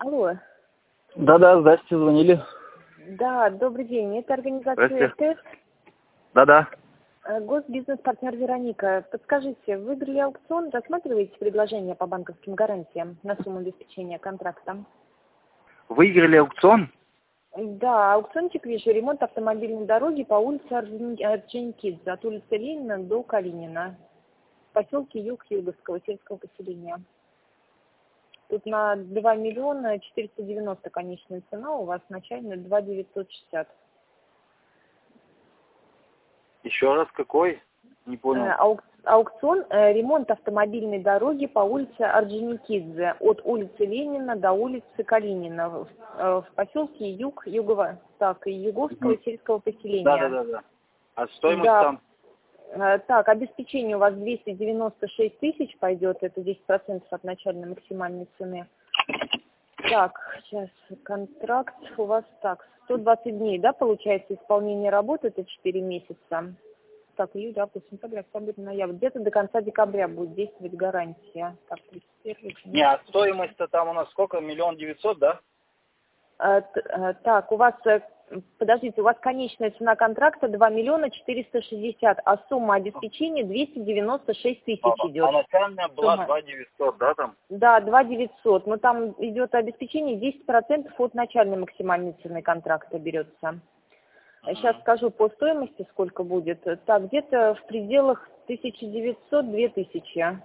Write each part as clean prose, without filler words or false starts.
Алло. Да-да, здрасте, звонили. Да, добрый день. Это организация РТС. Да-да. Госбизнес-партнер Вероника. Подскажите, вы выиграли аукцион, рассматриваете предложение по банковским гарантиям на сумму обеспечения контракта? Выиграли аукцион? Да, аукциончик вижу. Ремонт автомобильной дороги по улице Орджоникидзе, от улицы Ленина до Калинина, в поселке Юг Юговского сельского поселения. Тут на 2 миллиона 490 конечная цена, у вас начальная 2 960. Еще раз какой? Не понял. Аукцион ремонт автомобильной дороги по улице Орджоникидзе, от улицы Ленина до улицы Калинина, в поселке Юговского сельского поселения. Да. А стоимость Да. там? Так, обеспечение у вас 296 тысяч пойдет, это 10% от начальной максимальной цены. Так, сейчас контракт у вас так, 120 дней, да, получается, исполнение работы, это 4 месяца. Так, июль, август, сентябрь, октябрь, ноябрь. Где-то до конца декабря будет действовать гарантия. Так, 31. Не, а стоимость-то там у нас сколько? 1 900 000, да? Так, у вас, подождите, у вас конечная цена контракта 2 миллиона 460, а сумма обеспечения 296 тысяч идет. А начальная была 2 900, да, там? Да, 2 900, но там идет обеспечение 10% от начальной максимальной цены контракта берется. Сейчас скажу по стоимости, сколько будет. Так, где-то в пределах 1900-2000.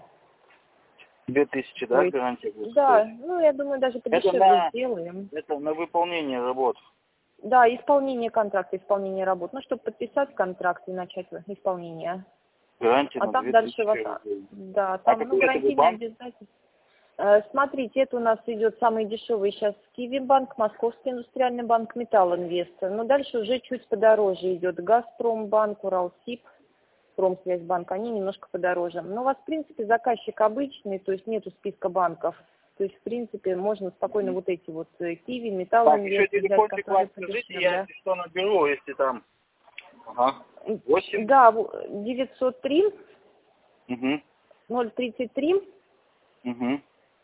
2000, да, гарантия будет? Да, стоить? ну я думаю, даже подешевле сделаем. Это на выполнение работ. Да, исполнение контракта, исполнение работ. Ну, чтобы подписать контракт и начать исполнение. Гарантия А на там 2000 дальше вас... рублей. Да, там, какой это гарантийные банк? обязательства. Смотрите, это у нас идет самый дешевый сейчас Киви-банк, Московский индустриальный банк, Металлинвест. Но дальше уже чуть подороже идет Газпромбанк, Уралсиб, Промсвязьбанк, они немножко подороже. Но у вас, в принципе, заказчик обычный, то есть нету списка банков. То есть, в принципе, можно спокойно вот эти вот Киви, Металлинвест еще взять, телефончик которые ваш скажите, подешевле. я если что наберу, если там... Ага. 8? Да, 903 Угу. 033 Угу.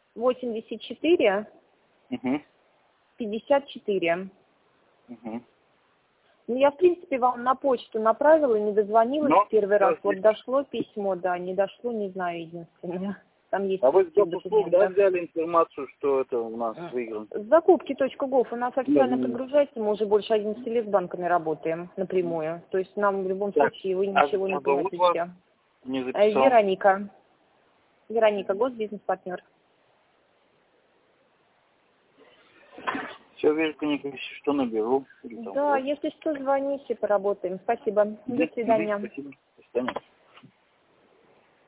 84 Угу. 54. Угу. Ну, я, в принципе, вам на почту направила, не дозвонилась в первый раз. Вот дошло письмо, да, не дошло, не знаю, единственное. Там есть А вы с список Госуслуг, да, документов. взяли информацию, что это у нас выиграно? Закупки.гов у нас официально подгружается, мы уже больше 11 лет с банками работаем напрямую. То есть нам в любом случае вы ничего не платите. Не записал. Вероника. Вероника, госбизнес-партнер. Все, Вероника, если что наберу. Да, если что, звоните, поработаем. Спасибо. До свидания. Спасибо. До свидания.